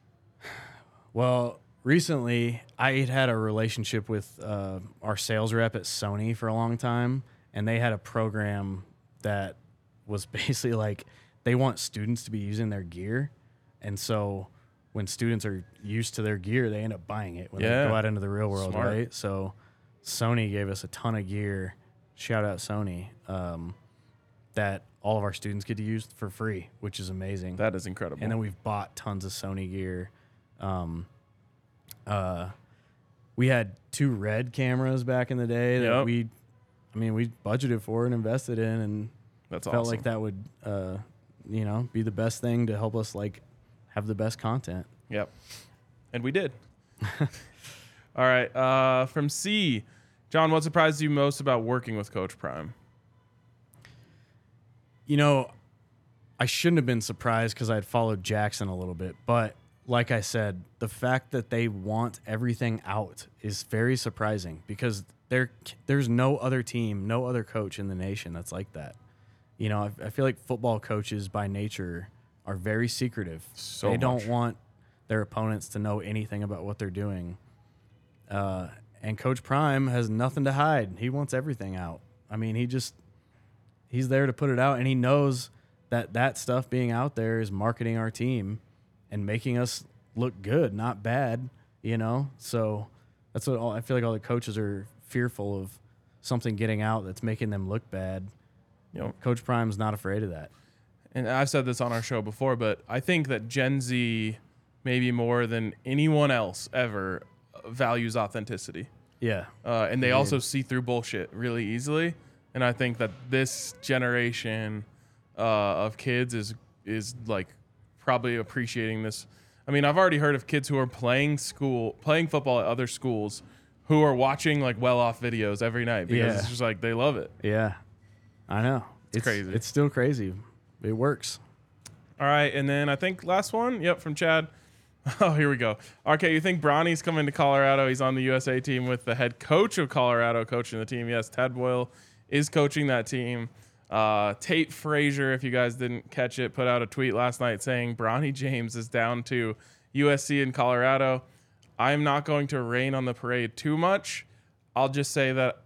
Well, recently I had had a relationship with uh, our sales rep at Sony for a long time, and they had a program that was basically like they want students to be using their gear. And so when students are used to their gear, they end up buying it when Yeah. they go out into the real world, Smart. right? So Sony gave us a ton of gear, shout out Sony, um, that all of our students get to use for free, which is amazing. That is incredible. And then we've bought tons of Sony gear. Um, uh, we had two Red cameras back in the day that Yep. we, I mean, we budgeted for and invested in, and That's felt awesome. like that would, uh, you know, be the best thing to help us like have the best content. Yep. And we did. All right. Uh, from C, John, what surprised you most about working with Coach Prime? You know, I shouldn't have been surprised because I had followed Jackson a little bit, but like I said, the fact that they want everything out is very surprising because there there's no other team, no other coach in the nation that's like that. You know, I, I feel like football coaches by nature are very secretive. So they don't much. want their opponents to know anything about what they're doing. Uh, and Coach Prime has nothing to hide. He wants everything out. I mean, he just he's there to put it out, and he knows that that stuff being out there is marketing our team and making us look good, not bad, you know? So that's what all, I feel like all the coaches are fearful of something getting out that's making them look bad. You know, Coach Prime's not afraid of that. and I've said this on our show before, but I think that Gen Z, maybe more than anyone else ever, values authenticity. Yeah. Uh, and they Indeed. also see through bullshit really easily. And I think that this generation uh, of kids is is like probably appreciating this. I mean, I've already heard of kids who are playing school, playing football at other schools, who are watching like well-off videos every night because Yeah. it's just like they love it. Yeah. I know. It's crazy. It's still crazy. It works. All right, and then I think last one, yep, from Chad. Oh, here we go. Okay, you think Bronny's coming to Colorado? He's on the U S A team with the head coach of Colorado coaching the team. Yes, Ted Boyle is coaching that team. Uh, Tate Frazier, if you guys didn't catch it, put out a tweet last night saying Bronny James is down to U S C in Colorado. I'm not going to rain on the parade too much. I'll just say that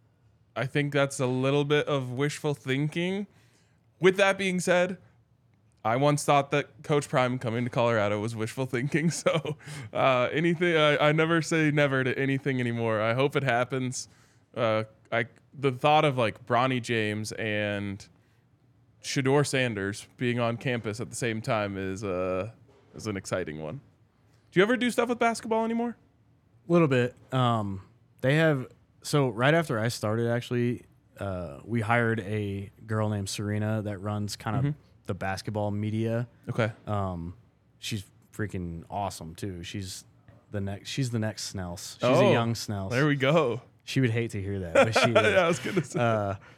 I think that's a little bit of wishful thinking. With that being said, I once thought that Coach Prime coming to Colorado was wishful thinking. So uh, anything, I, I never say never to anything anymore. I hope it happens. Uh, I the thought of like Bronny James and Shedeur Sanders being on campus at the same time is uh is an exciting one. Do you ever do stuff with basketball anymore? A little bit. Um, they have so right after I started, actually, uh, we hired a girl named Serena that runs kind of Mhm. the basketball media. Okay. Um, she's freaking awesome too. She's the next. She's the next Snells. She's Oh, a young Snells. There we go. She would hate to hear that, but she. Yeah, I was gonna say. Uh,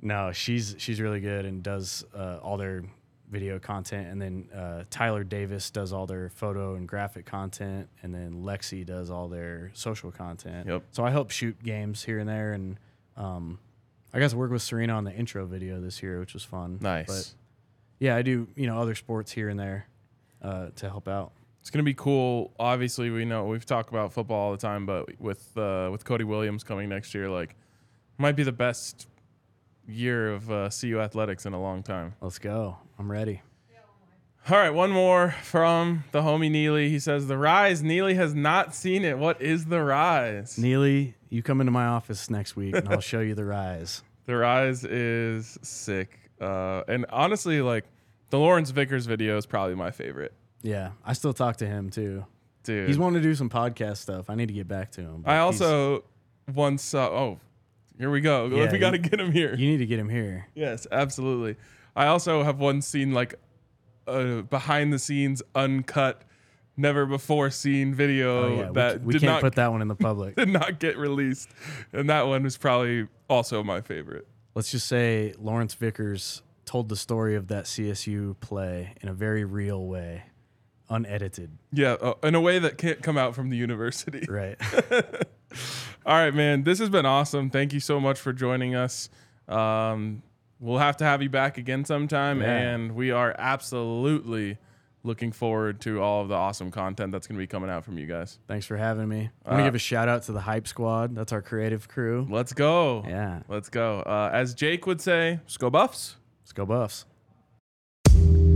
No, she's she's really good and does uh, all their video content, and then uh, Tyler Davis does all their photo and graphic content, and then Lexi does all their social content. Yep. So I help shoot games here and there, and um, I got to work with Serena on the intro video this year, which was fun. Nice. But yeah, I do you know other sports here and there uh, to help out. It's gonna be cool. Obviously, we know we've talked about football all the time, but with uh, with Cody Williams coming next year, like, might be the best year of uh, C U athletics in a long time. Let's go. I'm ready. All right, one more from the homie Neely. He says, The Rise, Neely has not seen it. What is The Rise? Neely, you come into my office next week and I'll show you The Rise. The Rise is sick. Uh, and honestly, like, the Lawrence Vickers video is probably my favorite. Yeah, I still talk to him too. Dude. He's wanting to do some podcast stuff. I need to get back to him. I also once saw, oh, here we go. Yeah, we got to you- get him here. You need to get him here. Yes, absolutely. I also have once seen like a behind the scenes, uncut, never before seen video Oh, yeah. that we we did can't not put that one in the public. did not get released, and that one was probably also my favorite. Let's just say Lawrence Vickers told the story of that C S U play in a very real way, unedited. Yeah, uh, in a way that can't come out from the university. Right. All right, man. This has been awesome. Thank you so much for joining us. Um, we'll have to have you back again sometime, Yeah. and we are absolutely looking forward to all of the awesome content that's going to be coming out from you guys. Thanks for having me. I want to Uh, give a shout out to the Hype Squad. That's our creative crew. Let's go. Yeah. Let's go. Uh, as Jake would say, let's go Buffs. Let's go Buffs.